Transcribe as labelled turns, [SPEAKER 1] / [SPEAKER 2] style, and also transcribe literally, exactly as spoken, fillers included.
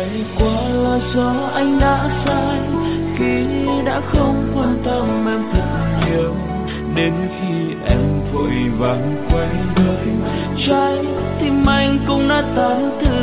[SPEAKER 1] trải qua là do anh đã sai khi đã không quan tâm em thật nhiều, đến khi em vội vàng quay người trái tim anh cũng đã tan từ